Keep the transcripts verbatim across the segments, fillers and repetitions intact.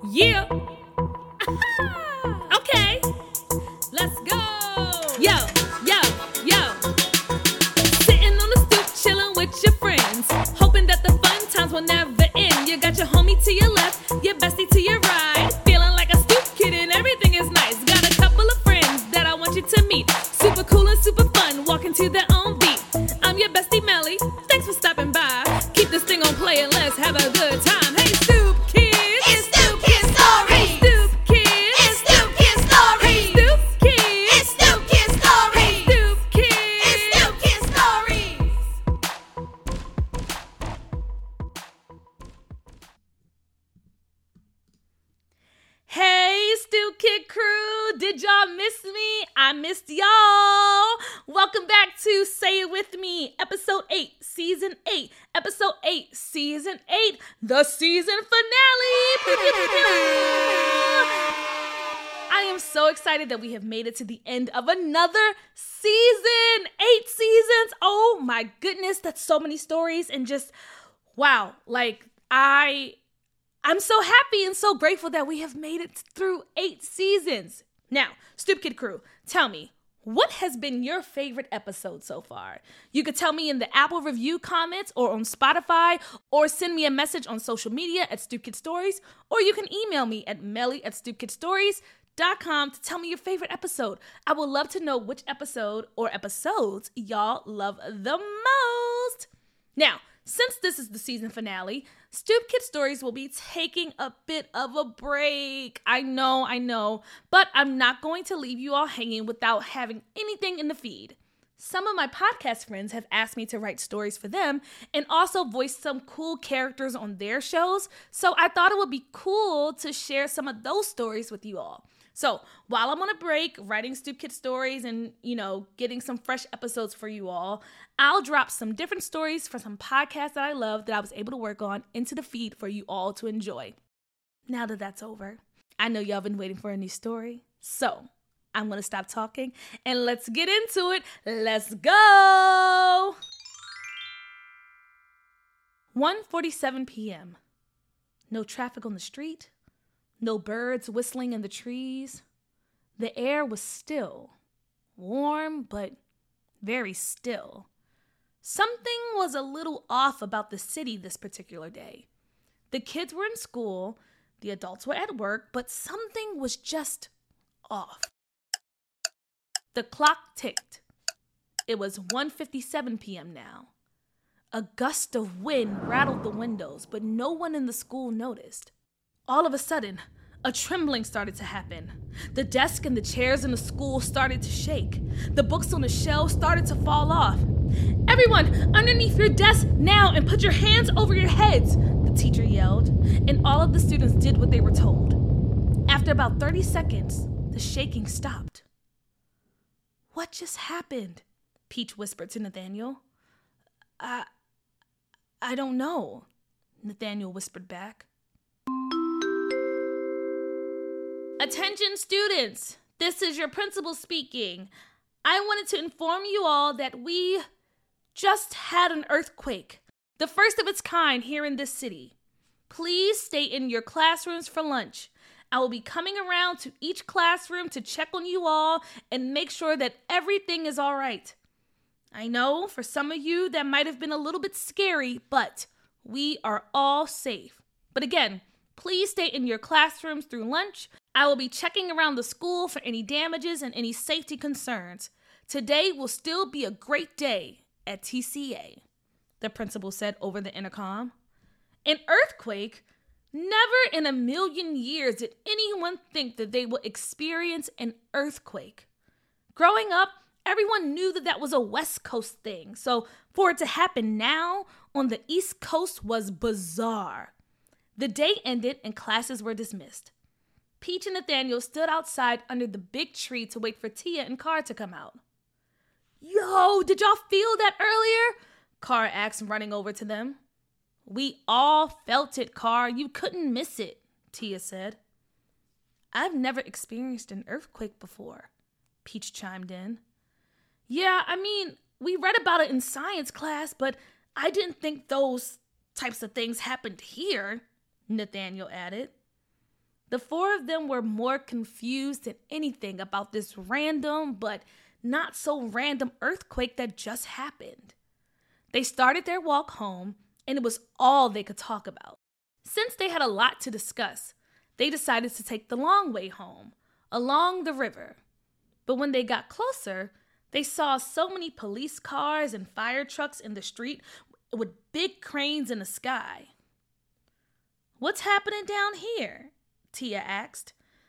Yeah. Okay. Let's go. Yo, yo, yo. Sitting on the stoop, chilling with your friends, hoping that the fun times will never end. You got your homie to your left, your bestie to your right, feeling like a stoop kid and everything is nice. Got a couple of friends that I want you to meet. Super cool and super fun, walking to their own beat. I'm your bestie Melly. Thanks for stopping by. Keep this thing on play and let's have a good time. Hey, stoop kids. It's Stoop Kid Stories. Stoop kids. It's Stoop Kid Stories. Stoop kids. It's Stoop Kid Stories. Stoop kids. It's Stoop Kid Stories. Hey, Stoop Kid crew, did y'all miss me? I missed y'all. Welcome back to Say It With Me, episode eight, season eight, episode eight, season eight, the season finale. I am so excited that we have made it to the end of another season. Eight seasons. Oh my goodness, that's so many stories and just, wow, like I... I'm so happy and so grateful that we have made it through eight seasons. Now, Stoop Kid crew, tell me, what has been your favorite episode so far? You could tell me in the Apple review comments or on Spotify, or send me a message on social media at Stoop Kid Stories, or you can email me at melly at stoop kid stories dot com to tell me your favorite episode. I would love to know which episode or episodes y'all love the most. Now, since this is the season finale, Stoop Kid Stories will be taking a bit of a break. I know, I know, but I'm not going to leave you all hanging without having anything in the feed. Some of my podcast friends have asked me to write stories for them and also voice some cool characters on their shows, so I thought it would be cool to share some of those stories with you all. So while I'm on a break writing Stoop Kid Stories and, you know, getting some fresh episodes for you all, I'll drop some different stories for some podcasts that I love that I was able to work on into the feed for you all to enjoy. Now that that's over, I know y'all been waiting for a new story, so I'm going to stop talking and let's get into it. Let's go! one forty-seven p.m. No traffic on the street. No birds whistling in the trees. The air was still, warm, but very still. Something was a little off about the city this particular day. The kids were in school, the adults were at work, but something was just off. The clock ticked. It was one fifty-seven p.m. now. A gust of wind rattled the windows, but no one in the school noticed. All of a sudden, a trembling started to happen. The desk and the chairs in the school started to shake. The books on the shelves started to fall off. "Everyone, underneath your desk now and put your hands over your heads," the teacher yelled, and all of the students did what they were told. After about thirty seconds, the shaking stopped. "What just happened?" Peach whispered to Nathaniel. I, I don't know," Nathaniel whispered back. "Attention students, this is your principal speaking. I wanted to inform you all that we just had an earthquake, the first of its kind here in this city. Please stay in your classrooms for lunch. I will be coming around to each classroom to check on you all and make sure that everything is all right. I know for some of you that might have been a little bit scary, but we are all safe. But again, please stay in your classrooms through lunch. I will be checking around the school for any damages and any safety concerns. Today will still be a great day at T C A," the principal said over the intercom. An earthquake? Never in a million years did anyone think that they would experience an earthquake. Growing up, everyone knew that that was a West Coast thing, so for it to happen now on the East Coast was bizarre. The day ended and classes were dismissed. Peach and Nathaniel stood outside under the big tree to wait for Tia and Car to come out. "Yo, did y'all feel that earlier?" Car asked, running over to them. "We all felt it, Car. You couldn't miss it," Tia said. "I've never experienced an earthquake before," Peach chimed in. "Yeah, I mean, we read about it in science class, but I didn't think those types of things happened here," Nathaniel added. The four of them were more confused than anything about this random but not so random earthquake that just happened. They started their walk home, and it was all they could talk about. Since they had a lot to discuss, they decided to take the long way home, along the river. But when they got closer, they saw so many police cars and fire trucks in the street with big cranes in the sky. "What's happening down here?" Tia asked.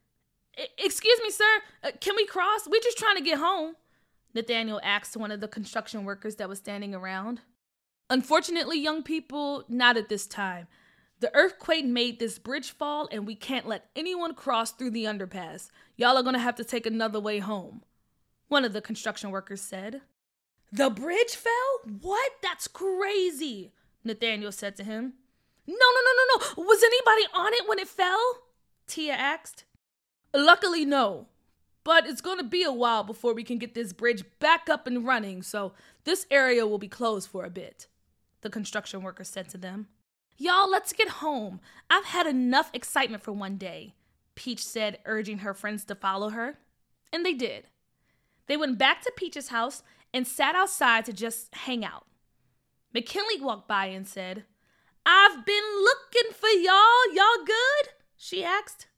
"Excuse me, sir, uh, can we cross? We're just trying to get home," Nathaniel asked one of the construction workers that was standing around. "Unfortunately, young people, not at this time. The earthquake made this bridge fall, and we can't let anyone cross through the underpass. Y'all are going to have to take another way home," one of the construction workers said. "The bridge fell? What? That's crazy," Nathaniel said to him. No, no, no, no, no. Was anybody on it when it fell?" Tia asked. "Luckily, no. But it's going to be a while before we can get this bridge back up and running, so this area will be closed for a bit," the construction worker said to them. "Y'all, let's get home. I've had enough excitement for one day," Peach said, urging her friends to follow her. And they did. They went back to Peach's house and sat outside to just hang out. McKinley walked by and said, "I've been looking for y'all. Y'all good?" she asked.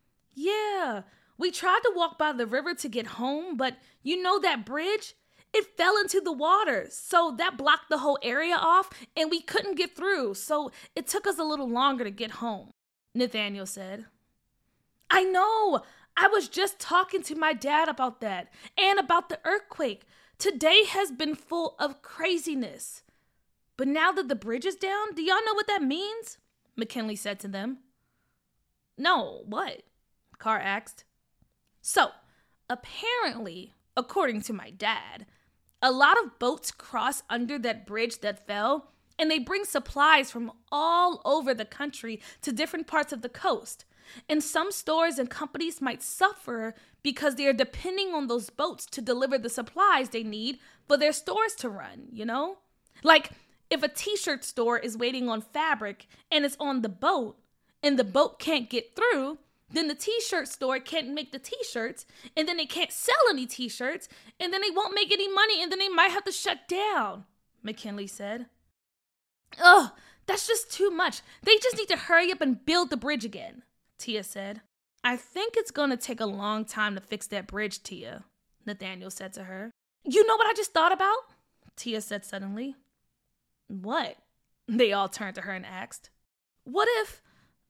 "Yeah, we tried to walk by the river to get home, but you know that bridge? It fell into the water, so that blocked the whole area off, and we couldn't get through, so it took us a little longer to get home," Nathaniel said. "I know. I was just talking to my dad about that, and about the earthquake. Today has been full of craziness. But now that the bridge is down, do y'all know what that means?" McKinley said to them. "No, what?" Carr asked. "So, apparently, according to my dad, a lot of boats cross under that bridge that fell, and they bring supplies from all over the country to different parts of the coast. And some stores and companies might suffer because they are depending on those boats to deliver the supplies they need for their stores to run, you know? Like, if a t-shirt store is waiting on fabric and it's on the boat, and the boat can't get through, then the t-shirt store can't make the t-shirts, and then they can't sell any t-shirts, and then they won't make any money, and then they might have to shut down," McKinley said. "Ugh, that's just too much. They just need to hurry up and build the bridge again," Tia said. "I think it's going to take a long time to fix that bridge, Tia," Nathaniel said to her. "You know what I just thought about?" Tia said suddenly. "What?" They all turned to her and asked. What if,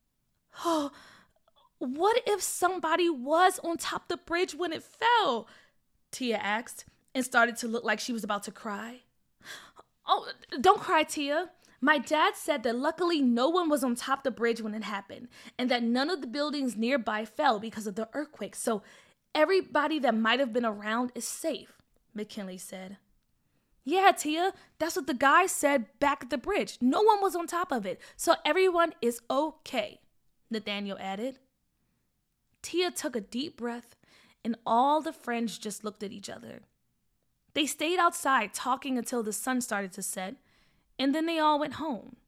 oh, what if somebody was on top of the bridge when it fell?" Tia asked, and started to look like she was about to cry. "Oh, don't cry, Tia. My dad said that luckily no one was on top of the bridge when it happened, and that none of the buildings nearby fell because of the earthquake, so everybody that might have been around is safe," McKinley said. "Yeah, Tia, that's what the guy said back at the bridge. No one was on top of it, so everyone is okay," Nathaniel added. Tia took a deep breath, and all the friends just looked at each other. They stayed outside talking until the sun started to set, and then they all went home.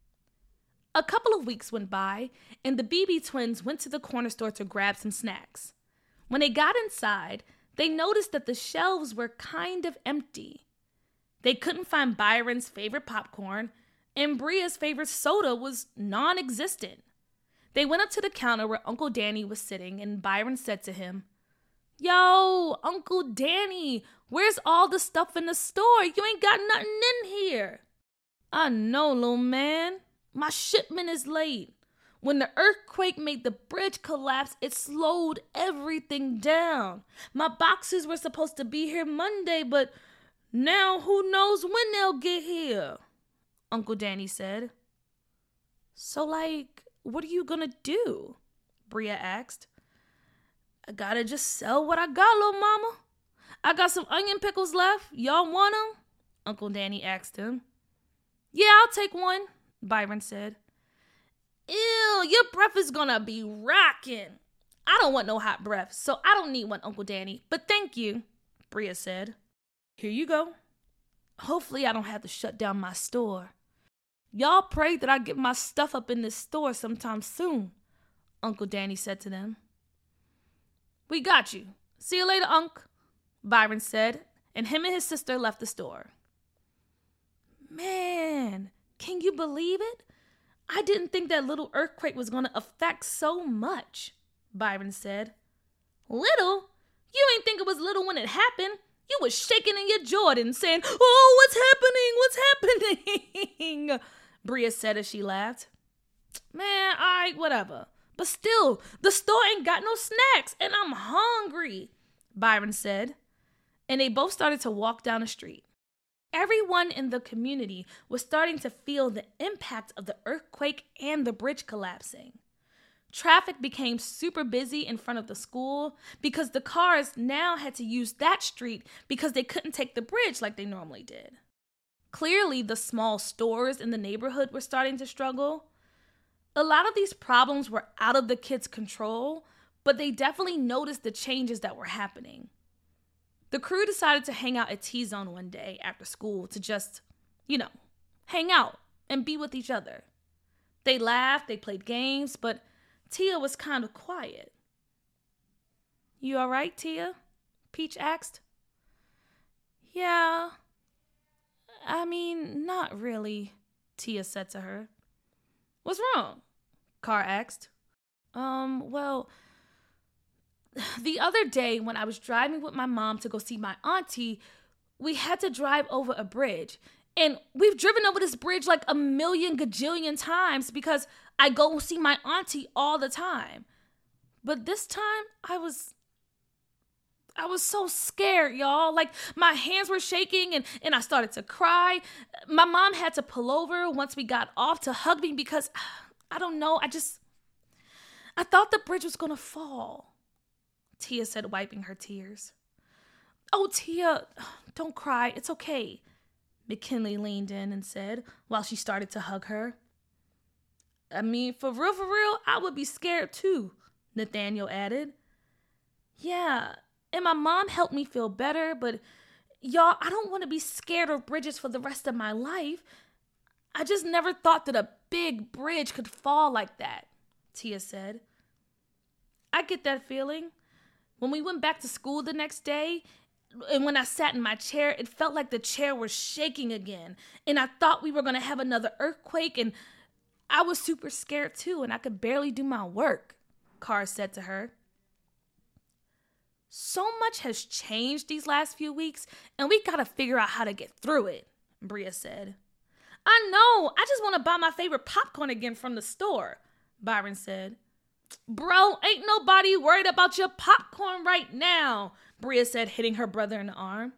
A couple of weeks went by, and the Beebe twins went to the corner store to grab some snacks. When they got inside, they noticed that the shelves were kind of empty. They couldn't find Byron's favorite popcorn, and Bria's favorite soda was non-existent. They went up to the counter where Uncle Danny was sitting, and Byron said to him, "Yo, Uncle Danny, where's all the stuff in the store? You ain't got nothing in here." "I know, little man. My shipment is late. When the earthquake made the bridge collapse, it slowed everything down. My boxes were supposed to be here Monday, but now who knows when they'll get here," Uncle Danny said. "So, like, what are you gonna do?" Bria asked. "I gotta just sell what I got, little mama. I got some onion pickles left. Y'all want them?" Uncle Danny asked him. "Yeah, I'll take one," Byron said. "Ew, your breath is gonna be rocking." "I don't want no hot breath, so I don't need one, Uncle Danny, but thank you," Bria said. "Here you go. Hopefully I don't have to shut down my store. Y'all pray that I get my stuff up in this store sometime soon," Uncle Danny said to them. We got you. See you later, Unc, Byron said, and him and his sister left the store. Man, can you believe it? I didn't think that little earthquake was going to affect so much, Byron said. Little? You ain't think it was little when it happened. You was shaking in your Jordan saying, oh, what's happening? What's happening? Bria said as she laughed. Man, all right, whatever. But still, the store ain't got no snacks and I'm hungry, Byron said. And they both started to walk down the street. Everyone in the community was starting to feel the impact of the earthquake and the bridge collapsing. Traffic became super busy in front of the school because the cars now had to use that street because they couldn't take the bridge like they normally did. Clearly, the small stores in the neighborhood were starting to struggle. A lot of these problems were out of the kids' control, but they definitely noticed the changes that were happening. The crew decided to hang out at T-Zone one day after school to just, you know, hang out and be with each other. They laughed, they played games, but Tia was kind of quiet. You all right, Tia? Peach asked. Yeah, I mean, not really, Tia said to her. What's wrong? Car asked. Um, well, the other day when I was driving with my mom to go see my auntie, we had to drive over a bridge. And we've driven over this bridge like a million gajillion times because I go see my auntie all the time. But this time I was, I was so scared, y'all. Like my hands were shaking and, and I started to cry. My mom had to pull over once we got off to hug me because, I don't know, I just, I thought the bridge was going to fall. Tia said, wiping her tears. Oh, Tia, don't cry. It's okay, McKinley leaned in and said while she started to hug her. I mean, for real, for real, I would be scared too, Nathaniel added. Yeah, and my mom helped me feel better, but y'all, I don't want to be scared of bridges for the rest of my life. I just never thought that a big bridge could fall like that, Tia said. I get that feeling. When we went back to school the next day, and when I sat in my chair, it felt like the chair was shaking again. And I thought we were going to have another earthquake, and I was super scared too, and I could barely do my work, Carr said to her. So much has changed these last few weeks, and we got to figure out how to get through it, Bria said. I know, I just want to buy my favorite popcorn again from the store, Byron said. Bro, ain't nobody worried about your popcorn right now, Bria said, hitting her brother in the arm.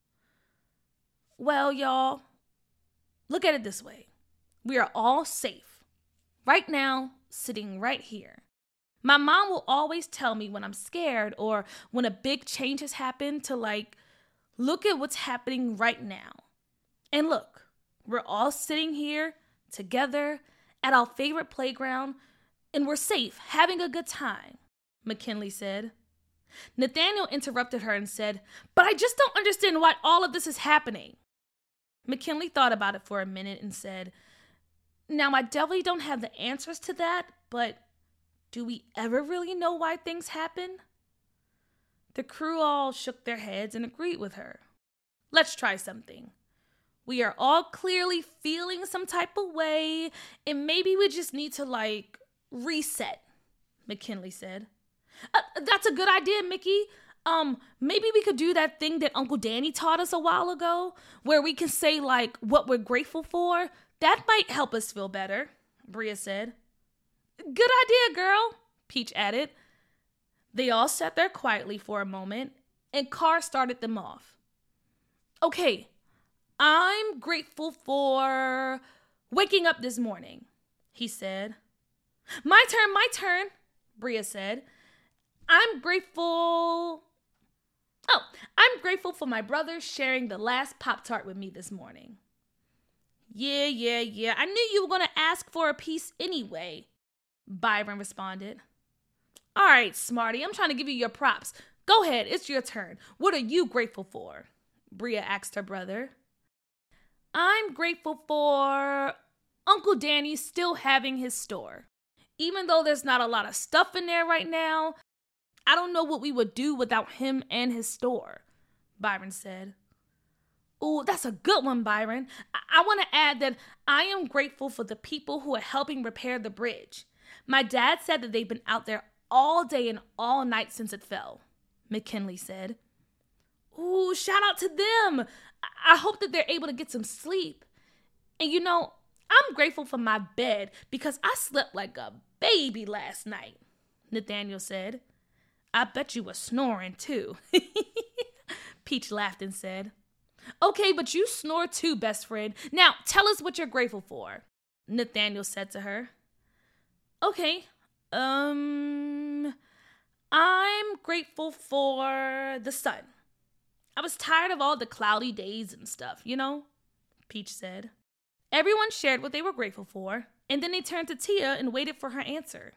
Well, y'all, look at it this way. We are all safe. Right now, sitting right here. My mom will always tell me when I'm scared or when a big change has happened to like, look at what's happening right now. And look, we're all sitting here together at our favorite playground and we're safe, having a good time, McKinley said. Nathaniel interrupted her and said, but I just don't understand why all of this is happening. McKinley thought about it for a minute and said, now I definitely don't have the answers to that, but do we ever really know why things happen? The crew all shook their heads and agreed with her. Let's try something. We are all clearly feeling some type of way, and maybe we just need to, like, reset, McKinley said. Uh, that's a good idea, Mickey. Um, maybe we could do that thing that Uncle Danny taught us a while ago, where we can say, like, what we're grateful for. That might help us feel better, Bria said. Good idea, girl, Peach added. They all sat there quietly for a moment, and Carr started them off. Okay, I'm grateful for waking up this morning, he said. My turn, my turn, Bria said. I'm grateful... Oh, I'm grateful for my brother sharing the last Pop-Tart with me this morning. Yeah, yeah, yeah, I knew you were going to ask for a piece anyway, Byron responded. All right, Smarty, I'm trying to give you your props. Go ahead, it's your turn. What are you grateful for? Bria asked her brother. I'm grateful for Uncle Danny still having his store. Even though there's not a lot of stuff in there right now, I don't know what we would do without him and his store, Byron said. Ooh, that's a good one, Byron. I, I want to add that I am grateful for the people who are helping repair the bridge. My dad said that they've been out there all day and all night since it fell, McKinley said. Ooh, shout out to them. I, I hope that they're able to get some sleep. And you know, I'm grateful for my bed because I slept like a baby last night, Nathaniel said. I bet you were snoring too. Peach laughed and said, okay, but you snore too, best friend. Now, tell us what you're grateful for, Nathaniel said to her. Okay, um, I'm grateful for the sun. I was tired of all the cloudy days and stuff, you know, Peach said. Everyone shared what they were grateful for, and then they turned to Tia and waited for her answer.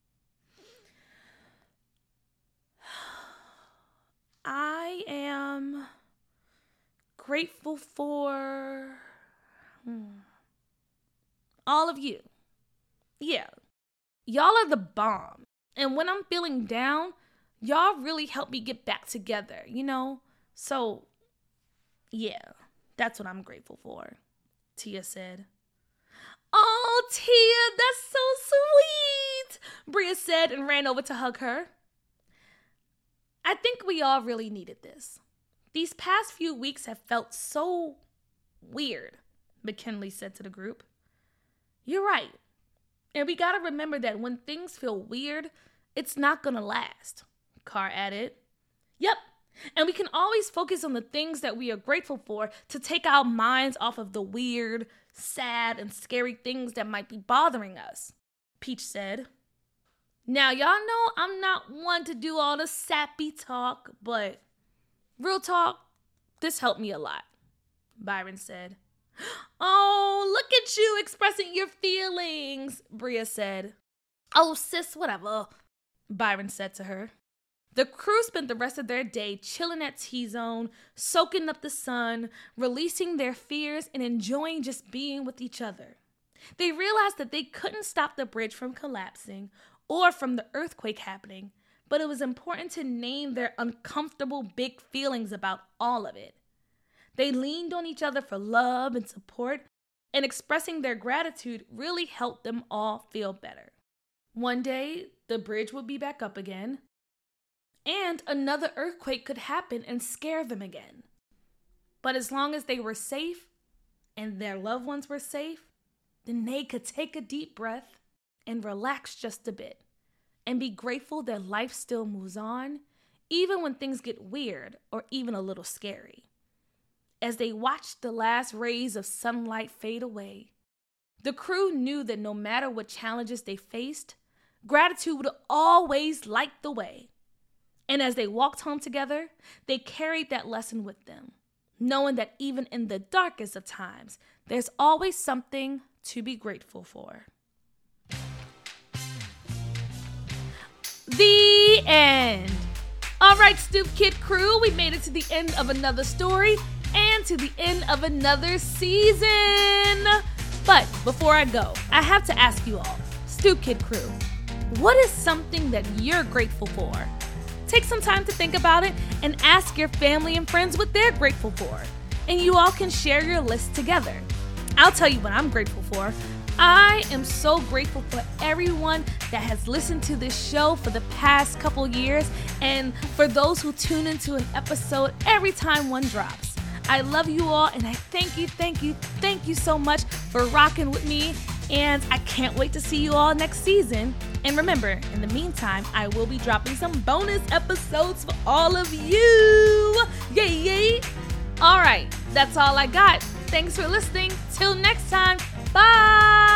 I am grateful for hmm, all of you. Yeah, y'all are the bomb. And when I'm feeling down, y'all really help me get back together, you know? So, yeah, that's what I'm grateful for, Tia said. Oh, Tia, that's so sweet, Bria said and ran over to hug her. I think we all really needed this. These past few weeks have felt so weird, McKinley said to the group. You're right. And we gotta remember that when things feel weird, it's not gonna last, Carr added. Yep, and we can always focus on the things that we are grateful for to take our minds off of the weird, sad, and scary things that might be bothering us, Peach said. Now, y'all know I'm not one to do all the sappy talk, but real talk, this helped me a lot, Byron said. Oh, look at you expressing your feelings, Bria said. Oh, sis, whatever, Byron said to her. The crew spent the rest of their day chilling at T-Zone, soaking up the sun, releasing their fears, and enjoying just being with each other. They realized that they couldn't stop the bridge from collapsing or from the earthquake happening, but it was important to name their uncomfortable big feelings about all of it. They leaned on each other for love and support, and expressing their gratitude really helped them all feel better. One day, the bridge would be back up again, and another earthquake could happen and scare them again. But as long as they were safe and their loved ones were safe, then they could take a deep breath and relax just a bit and be grateful that life still moves on, even when things get weird or even a little scary. As they watched the last rays of sunlight fade away, the crew knew that no matter what challenges they faced, gratitude would always light the way. And as they walked home together, they carried that lesson with them, knowing that even in the darkest of times, there's always something to be grateful for. The end. All right, Stoop Kid crew, we made it to the end of another story and to the end of another season. But before I go, I have to ask you all, Stoop Kid crew, what is something that you're grateful for? Take some time to think about it and ask your family and friends what they're grateful for. And you all can share your list together. I'll tell you what I'm grateful for. I am so grateful for everyone that has listened to this show for the past couple years and for those who tune into an episode every time one drops. I love you all and I thank you, thank you, thank you so much for rocking with me, and I can't wait to see you all next season. And remember, in the meantime, I will be dropping some bonus episodes for all of you. Yay, yay. All right, that's all I got. Thanks for listening. Till next time. Bye.